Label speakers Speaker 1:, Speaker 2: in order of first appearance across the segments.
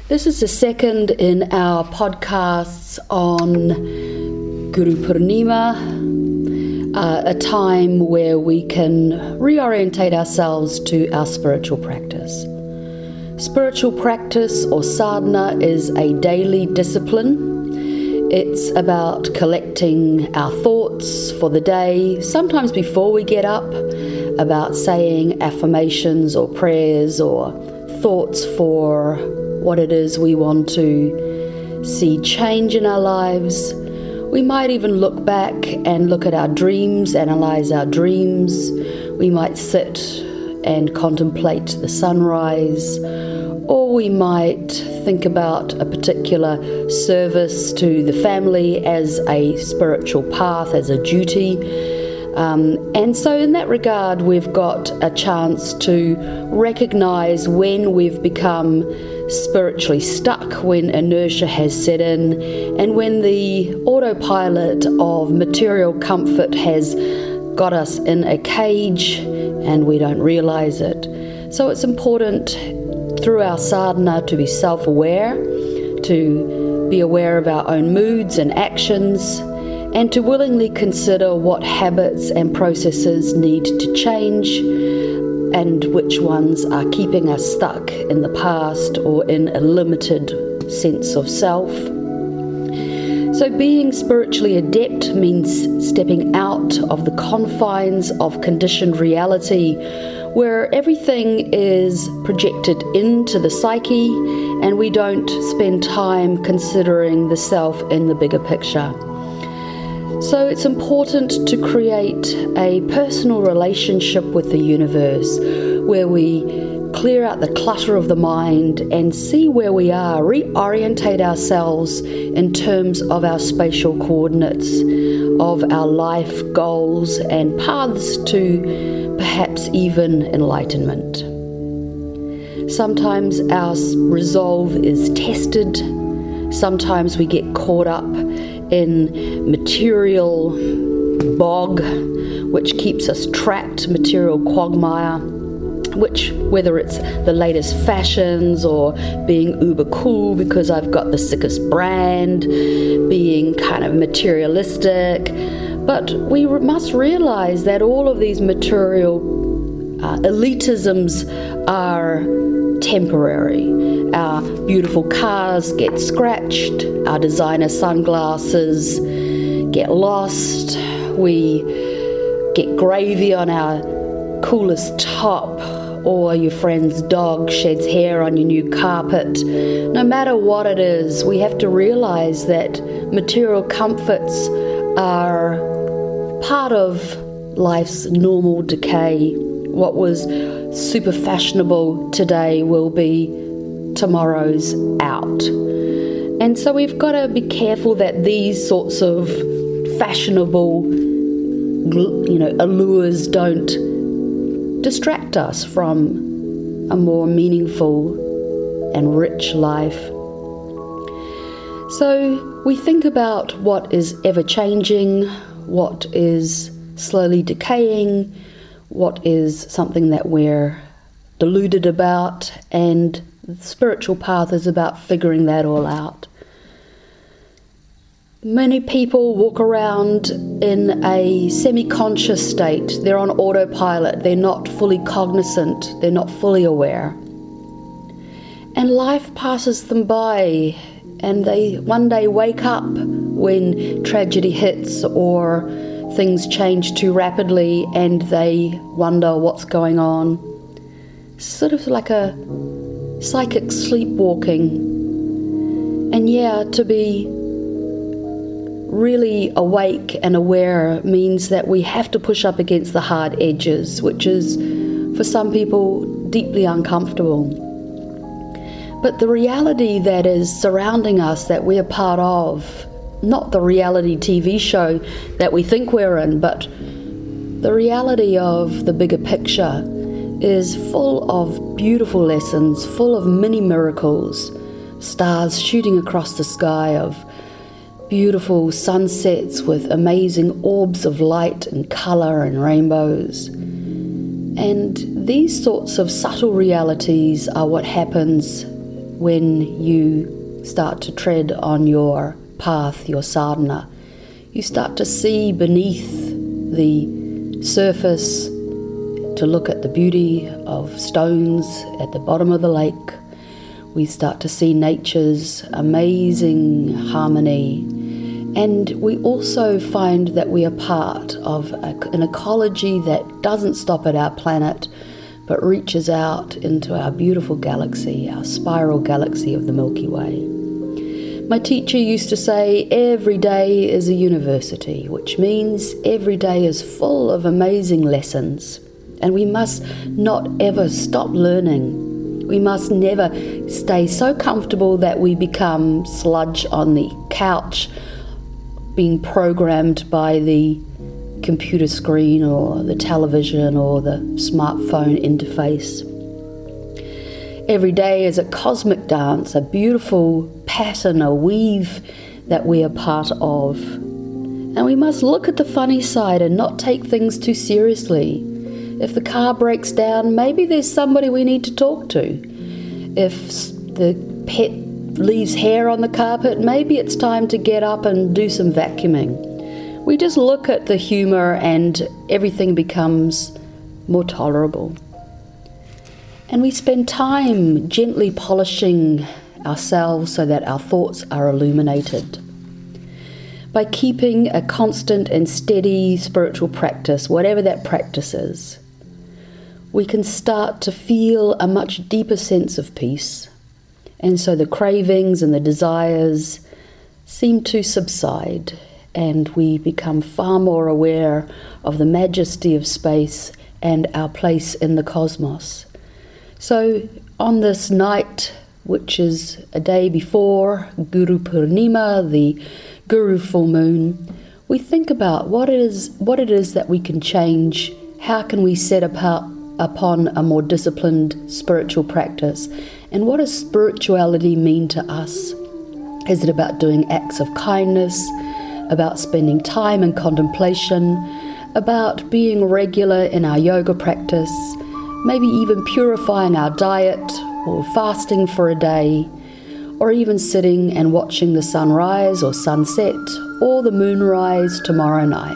Speaker 1: This is the second in our podcasts on Guru Purnima, a time where we can reorientate ourselves to our spiritual practice. Spiritual practice or sadhana is a daily discipline. It's about collecting our thoughts for the day, sometimes before we get up, about saying affirmations or prayers or thoughts for what it is we want to see change in our lives. We might even look back and look at our dreams, analyze our dreams. We might sit and contemplate the sunrise, or we might think about a particular service to the family as a spiritual path, as a duty. And so in that regard, we've got a chance to recognize when we've become spiritually stuck, when inertia has set in, and when the autopilot of material comfort has got us in a cage and we don't realize it. So it's important through our sadhana to be self-aware, to be aware of our own moods and actions, and to willingly consider what habits and processes need to change and which ones are keeping us stuck in the past or in a limited sense of self. So being spiritually adept means stepping out of the confines of conditioned reality, where everything is projected into the psyche and we don't spend time considering the self in the bigger picture. So it's important to create a personal relationship with the universe where we clear out the clutter of the mind and see where we are, reorientate ourselves in terms of our spatial coordinates, of our life goals and paths to perhaps even enlightenment. Sometimes our resolve is tested. Sometimes we get caught up in material bog, which keeps us trapped, material quagmire, which, whether it's the latest fashions or being uber cool because I've got the sickest brand, being kind of materialistic. But we must realize that all of these material elitisms are temporary. Our beautiful cars get scratched, our designer sunglasses get lost, we get gravy on our coolest top, or your friend's dog sheds hair on your new carpet. No matter what it is, we have to realize that material comforts are part of life's normal decay. What was super fashionable today will be tomorrow's out. And so we've got to be careful that these sorts of fashionable, allures don't distract us from a more meaningful and rich life. So we think about what is ever changing, what is slowly decaying, what is something that we're deluded about, and the spiritual path is about figuring that all out. Many people walk around in a semi-conscious state. They're on autopilot. They're not fully cognizant. They're not fully aware. And life passes them by, and they one day wake up when tragedy hits or things change too rapidly and they wonder what's going on. Sort of like a psychic sleepwalking. And to be really awake and aware means that we have to push up against the hard edges, which is, for some people, deeply uncomfortable. But the reality that is surrounding us, that we're part of, not the reality TV show that we think we're in, but the reality of the bigger picture, is full of beautiful lessons, full of mini miracles, stars shooting across the sky, of beautiful sunsets with amazing orbs of light and colour and rainbows. And these sorts of subtle realities are what happens when you start to tread on your path, your sadhana. You start to see beneath the surface, to look at the beauty of stones at the bottom of the lake. We start to see nature's amazing harmony. And we also find that we are part of an ecology that doesn't stop at our planet, but reaches out into our beautiful galaxy, our spiral galaxy of the Milky Way. My teacher used to say, every day is a university, which means every day is full of amazing lessons. And we must not ever stop learning. We must never stay so comfortable that we become sludge on the couch, being programmed by the computer screen or the television or the smartphone interface. Every day is a cosmic dance, a beautiful pattern, a weave that we are part of. And we must look at the funny side and not take things too seriously. If the car breaks down, maybe there's somebody we need to talk to. If the pet leaves hair on the carpet, maybe it's time to get up and do some vacuuming. We just look at the humor and everything becomes more tolerable. And we spend time gently polishing ourselves so that our thoughts are illuminated. By keeping a constant and steady spiritual practice, whatever that practice is, we can start to feel a much deeper sense of peace. And so the cravings and the desires seem to subside, and we become far more aware of the majesty of space and our place in the cosmos. So on this night, which is a day before Guru Purnima, the Guru full moon, we think about what it is that we can change. How can we set upon a more disciplined spiritual practice? And what does spirituality mean to us? Is it about doing acts of kindness, about spending time in contemplation, about being regular in our yoga practice, maybe even purifying our diet or fasting for a day, or even sitting and watching the sunrise or sunset or the moonrise tomorrow night?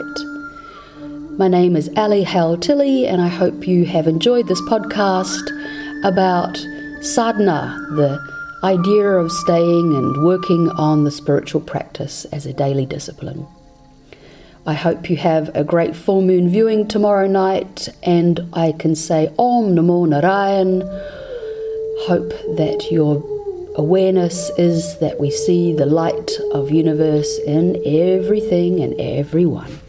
Speaker 1: My name is Ali Hale-Tilly, and I hope you have enjoyed this podcast about sadhana, the idea of staying and working on the spiritual practice as a daily discipline. I hope you have a great full moon viewing tomorrow night, and I can say Om Namo Narayan. Hope that your awareness is that we see the light of universe in everything and everyone.